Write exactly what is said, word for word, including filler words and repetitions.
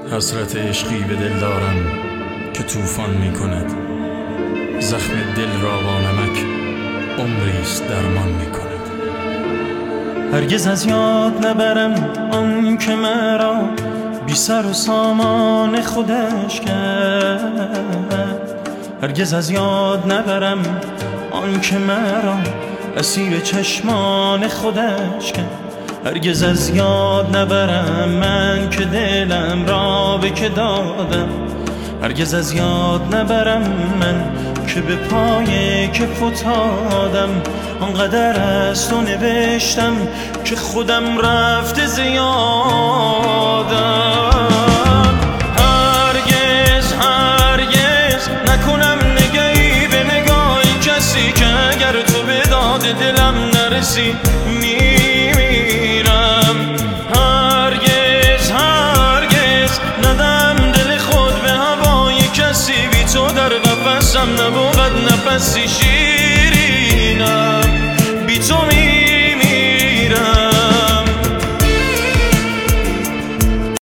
حسرت عشقی به دل دارم که طوفان می کند، زخم دل را با نمک عمریست درمان می کند. هرگز از یاد نبرم آن که مرا بی سر و سامان خودش کرد. هرگز از یاد نبرم آن که مرا اسیر چشمان خودش کرد. هرگز از یاد نبرم من که دلم را به که دادم. هرگز از یاد نبرم من که به پای که فتادم. آنقدر از تو نوشتم که خودم رفته زیادم. هرگز هرگز نکنم نگهی به نگاهی کسی که اگر تو به داد دلم نرسی میمیرم. هرگز هرگز ندم دل خود به هوای کسی، بی تو در قفسم نبود نفسی شیرینم. بی تو